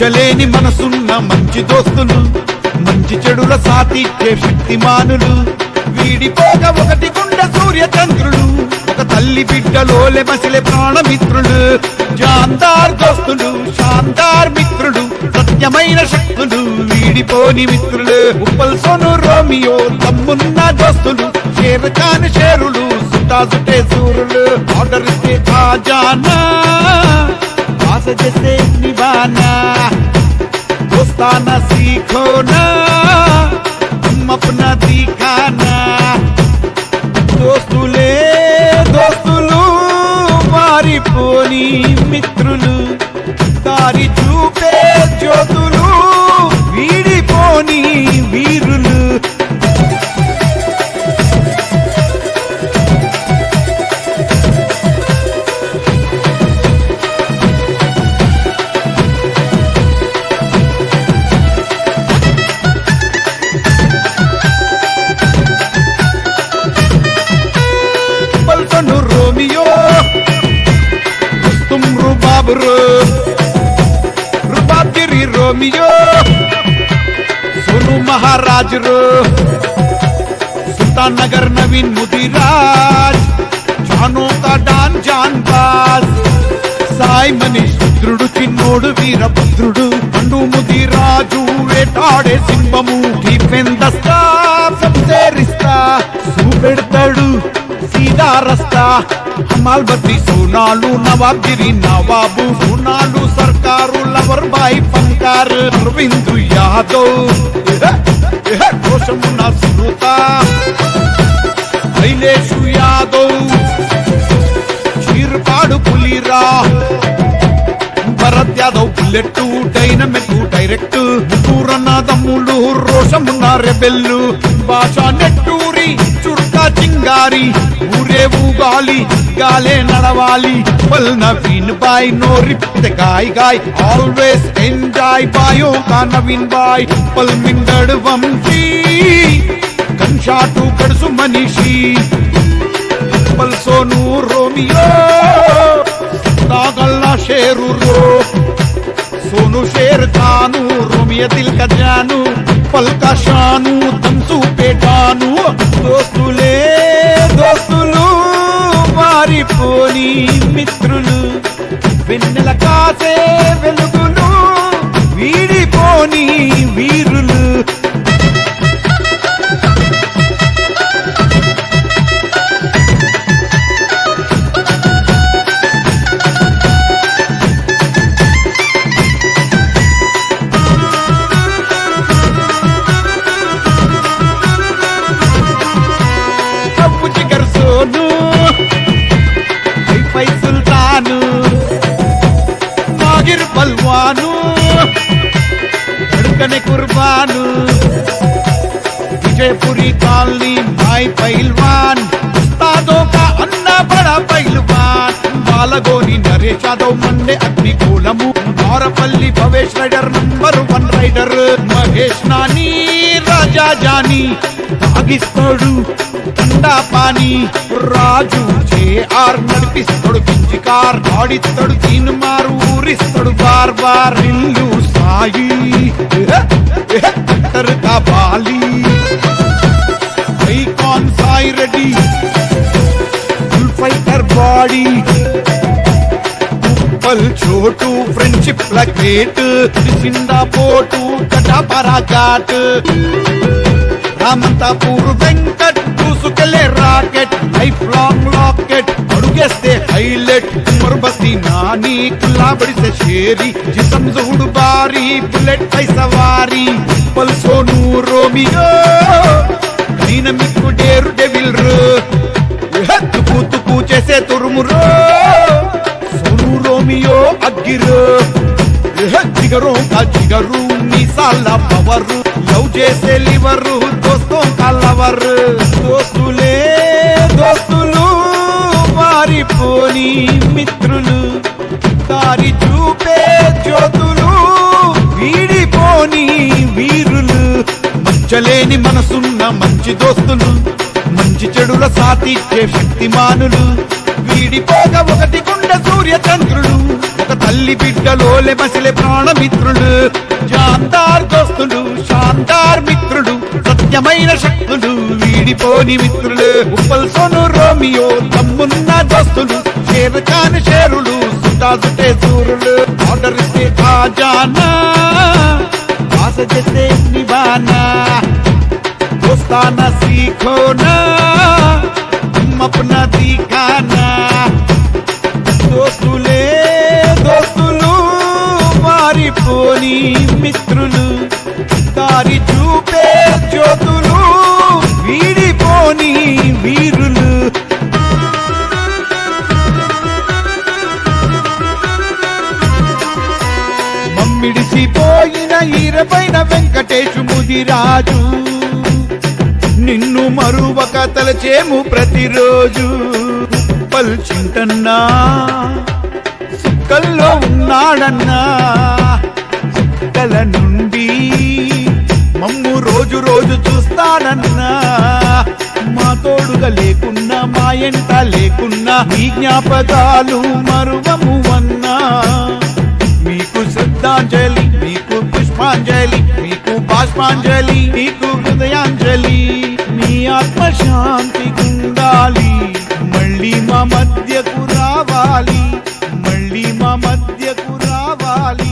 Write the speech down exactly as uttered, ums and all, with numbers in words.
మచ్చలేని మనసున్న మంచి దోస్తులు, మంచి చెడుల సాతిచ్చే శక్తిమానులు. వీడిపోక ఒకటి గుండె సూర్య చంద్రులు, ఒక తల్లి బిడ్డలోలే మసిలే ప్రాణమిత్రులు. జాందార్ దోస్తులు, శాందార్ మిత్రులు, సత్యమైన శక్తులు, వీడిపోని మిత్రులు. ఉప్పల్ సోను రోమియో తమ్మున్న దోస్తులు, షేర్ ఖాన్ షేరులు, సుటా సుటే సూరులు. ఆర్డర్ ఇస్తే ఖాజానా, ఆశ చేస్తే నివానా. दोस्ताना सीखो ना, तुम अपना दिखाना. దోస్తులే దోస్తులు, మారిపోని మిత్రులు, దారి చూపే జ్యోతులు, వీడిపోని వీరులు. रोमियो तुम रुबाब रो, रुबाब गिरी रोमियो सोनू महाराज रो. सुल्तान नगर नवीन मुदिराज, जानों का डान जानबाज. साई मनीष रुद्रुडु, चिन्नोडु वीरभद्रुडु, पंडु मुदिराजु वेटाडे సింహము. దీపెందస్తా सबसे रिश्ता, చూపెడతాడు సీదా రస్తా. హమాల్ బద్రి సోనాలు, నవాబ్గిరి నవాబు, సోనాలు సర్కారు, లవర్ బాయ్ ఫంకార్. అరవింద్ యాదవ్ కోశమున సునూత, ఐలేషు యాదవ్, చీర్పాడు పులిరా. Bharat Yadav bullet, dynamic direct. ముగ్గురన్న దమ్ములు, రోషమున్న రెబెల్లు. భాష నెట్టూరి, చుర్కా చింగారి, ఊరే ఊగాలి, గాలే నడవాలి. పల్ నవీన్ బాయ్, నో రిప్తే గాయ్ గాయ్, ఆల్వేస్ ఎంజాయ్ బాయో కా నవీన్ బాయ్. పల్ మిందడ్ వంశీ, గన్షాటు గడుసు మనిషి. పల్ సోను రోమియో, నాగల్లా షేరు రో. सोनू शेर खानू, रोमिया दिल का जानू, पल का शानू, तंसू पेटानू. దోస్తులే దోస్తులు, మారిపోని మిత్రులు, వెన్నెల కాసే వెలుగులు, వీడిపోని వీరులు. సుల్తాను నాగిర్ బల్వాను, అడుకనే కుర్బాను. విజయపురి కాలనీ భాయ్ పైల్వాన్, ఉస్తాదో కా అన్న బడా పైల్వాన్. బాలగోని నరేష్ యాదవ్, మండే అగ్నికూలము. Arapalli Bhavesh rider, number one rider. Mahesh Nani, Raja Johnny, తాగిస్తాడు ఠండా పానీ. రాజు జేఆర్ నడిపిస్తాడు పింజి కార్, ఆడిస్తాడు తీన్ మారు, ఊరిస్తాడు బార్ బార్. ఇల్లు సాయి కట్టర్ కా బాలి, icon Sai Reddy, full fighter body. Uppal చోటు, ఫ్రెండ్షిప్ ల గ్రేట్. సిందా పోటు, కటాపరా ఘాట్. రామంతాపూర్ వెంకట్, దూసుకెళ్లే రాకెట్, లైఫ్ లాంగ్ లాకెట్. అడుగేస్తే హైలైట్, ఉమర్ బస్తీ నాని, కుల్లాబడి సే షేరి. జిసం జుహుడు బారీ, బుల్లెట్ పై సవారీ. పల్ Sonu Romeo, dynamic daredevil రో. తుకు తుకు చేసే తురుమురో, సోను రోమియో అగ్గిరో. జిగరో కా జిగరు, మీసాల పవరు, లవ్ చేసే లివరు, దోస్తో కా లవర్. దోస్తులే దోస్తులు, మారిపోని మిత్రులు, దారి చూపే జ్యోతులు, వీడిపోని వీరులు. మచ్చలేని మనసున్న మంచి దోస్తులు, మంచి చెడుల సాతిచ్చే శక్తిమానులు. వీడిపోగా ఒకటి గుండె సూర్య చంద్రులు ఒక తల్లి బిడ్డలోలే మసిలే ప్రాణమిత్రులు జాందార్ దోస్తులు శాందార్ మిత్రులు సత్యమైన శక్తులు వీడిపోని మిత్రులు ఉప్పల్ సోను రోమియో తమ్మున్న దోస్తులు షేర్ ఖాన్ షేరులు సుటాసుటే సూరులు ఆర్డర్ ఇస్తే ఖాజానా ఆశ చేస్తే నిబానా दोस्ताना सीखो ना तुम अपना दिखाना దోస్తులే దోస్తులు మారిపోని మిత్రులు దారి చూపే జ్యోతులు వీడిపోని వీరులు మమ్మిడిసిపోయిన ఈరపైన వెంకటేశు ముదిరాజు నిన్ను మరువక తలచేము ప్రతిరోజు పల్చింటన్నా సుక్కల్లో ఉన్నాడన్నా సుక్కల నుండి మమ్ము రోజు రోజు చూస్తాడన్నా మా తోడుగా లేకున్నా మా ఎంట లేకున్నా మీ జ్ఞాపకాలు మరువము అన్నా మీకు శ్రద్ధాంజలి మీకు పుష్పాంజలి మీకు బాష్పాంజలి మీకు హృదయాంజలి మీ ఆత్మశాంతి ఉండాలి మళ్ళీ మా మధ్యకు రావాలి మళ్ళీ మా మధ్యకు రావాలి